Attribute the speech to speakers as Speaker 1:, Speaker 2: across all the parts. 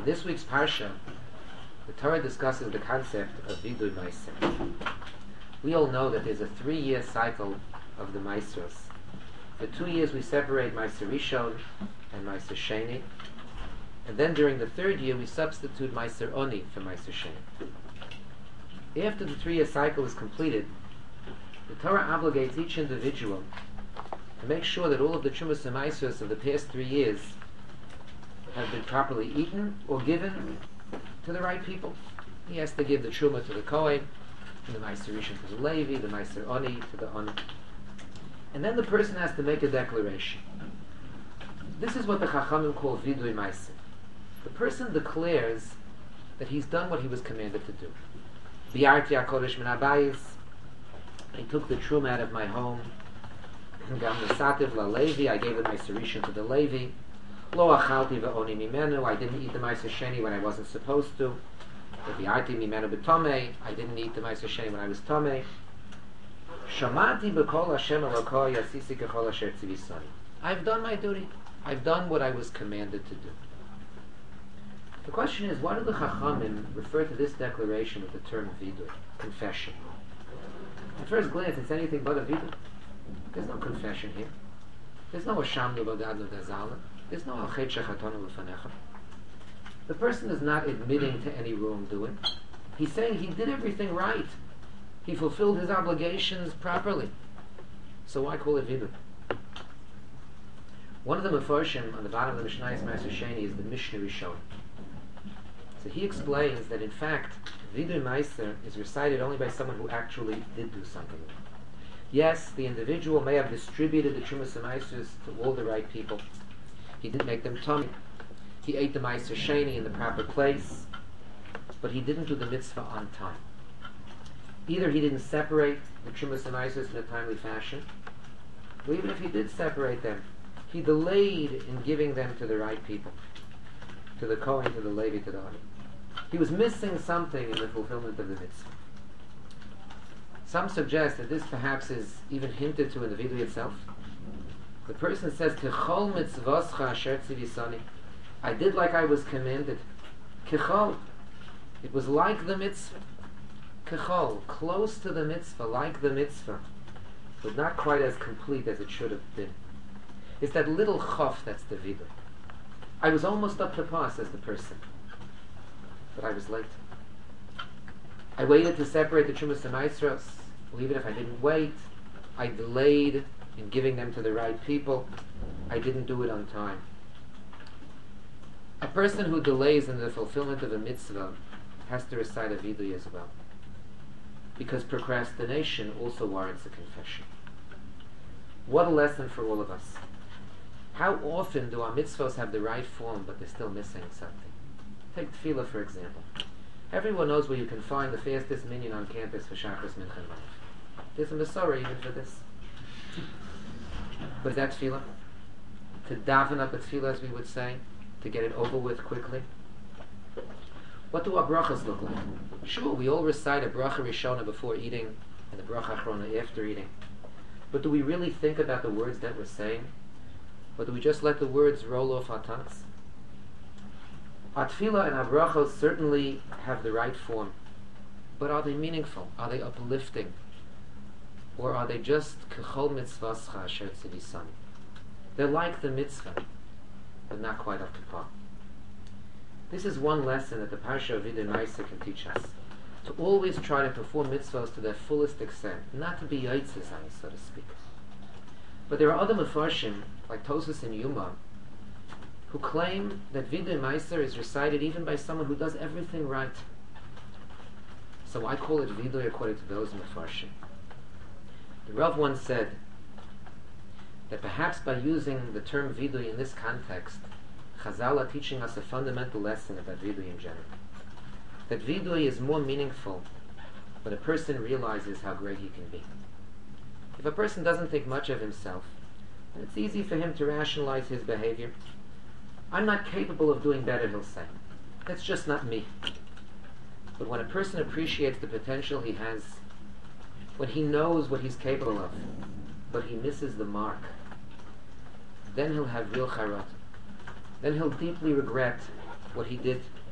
Speaker 1: this week's Parsha, the Torah discusses the concept of Vidui Meiser. We all know that there's a 3-year cycle of the Meisers. For 2 years we separate Meiser Rishon and Meiser Sheni, and then during the 3rd year we substitute Meiser Oni for Meiser Sheni. After the 3-year cycle is completed, the Torah obligates each individual to make sure that all of the Trumas and Meisers of the past 3 years have been properly eaten or given to the right people. He has to give the Truma to the Kohen, the Meiser Rishon to the Levi, the Meiser Oni to the Oni. And then the person has to make a declaration. This is what the Chachamim call Vidui Meiser. The person declares that he's done what he was commanded to do. Bi'arti HaKodesh min habayis, I took the Truma out of my home. Gam nesativ LaLevi, I gave the Meiser Rishon to the Levi. Lo achalti ve'oni mimenu, I didn't eat the Meiser Sheni when I wasn't supposed to. Bi'arti mimenu b'tomei, I didn't eat the Meiser Sheni when I was tomei. Shamati b'kol Hashem Elokoi asisi kechol asher tzivisani. I've done my duty. I've done what I was commanded to do. The question is, why do the Chachamim refer to this declaration with the term vidui, confession? At first glance, it's anything but a vidui. There's no confession here. There's no Hashamnu Bagadnu Dazala. There's no Alchet Shechatonu L'fanecha. The person is not admitting to any wrongdoing. He's saying he did everything right. He fulfilled his obligations properly. So why call it vidui? One of the Mefarshim on the bottom of the Mishnayos Meiser Sheni is the Mishnah Rishon. So he explains that in fact, Vidui Meiser is recited only by someone who actually did do something. Yes, the individual may have distributed the Trumas and Meisers to all the right people. He didn't make them tummy. He ate the Meiser Sheni in the proper place, but he didn't do the mitzvah on time. Either he didn't separate the Trumas and Meisers in a timely fashion, or even if he did separate them, he delayed in giving them to the right people, to the Kohen, to the Levi, to the Oni. He was missing something in the fulfillment of the mitzvah. Some suggest that this perhaps is even hinted to in the vidui itself. The person says, Kechol mitzvoscha asher tzivisani. I did like I was commanded. Kechol. It was like the mitzvah. Kechol, close to the mitzvah, like the mitzvah, but not quite as complete as it should have been. It's that little chof that's the vidui. I was almost up to par, says the person, but I was late. I waited to separate the Trumas and Meisros. Well, even if I didn't wait, I delayed in giving them to the right people. I didn't do it on time. A person who delays in the fulfillment of a mitzvah has to recite a vidui as well, because procrastination also warrants a confession. What a lesson for all of us. How often do our mitzvahs have the right form, but they're still missing something? Take tefillah, for example. Everyone knows where you can find the fastest minyan on campus for Shachris Mincha and Maariv. There's a Masorah even for this. But is that tefillah? To daven up a tefillah, as we would say, to get it over with quickly? What do our brachas look like? Sure, we all recite a bracha rishona before eating and the bracha achrona after eating. But do we really think about the words that we're saying? Or do we just let the words roll off our tongues? Our tefillah and our brachos certainly have the right form, but are they meaningful? Are they uplifting? Or are they just kechol mitzvascha asher tzivisani? They're like the mitzvah, but not quite up to par. This is one lesson that the Parsha of Vidui Meiser can teach us. To always try to perform mitzvahs to their fullest extent, not to be yotzei, so to speak. But there are other Mefarshim, like Tosfos and Yuma, who claim that Vidui Meiser is recited even by someone who does everything right. So I call it Vidui according to those Mefarshim. The Rav once said that perhaps by using the term Vidui in this context, Chazal are teaching us a fundamental lesson about Vidui in general. That Vidui is more meaningful when a person realizes how great he can be. If a person doesn't think much of himself, then it's easy for him to rationalize his behavior. I'm not capable of doing better, he'll say. That's just not me. But when a person appreciates the potential he has, when he knows what he's capable of, but he misses the mark, then he'll have real charot. Then he'll deeply regret what he did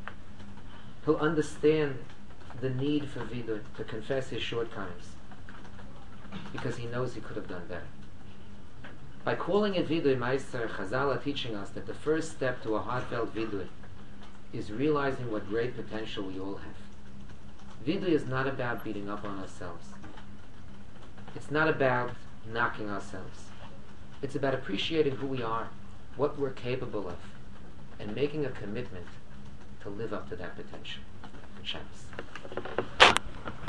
Speaker 1: He'll understand the need for vidui, to confess his shortcomings, because he knows he could have done better. By calling it vidui meiser, Chazal are teaching us that the first step to a heartfelt vidui is realizing what great potential we all have. Vidui is not about beating up on ourselves. It's not about knocking ourselves. It's about appreciating who we are, what we're capable of, and making a commitment to live up to that potential. Good Shabbos.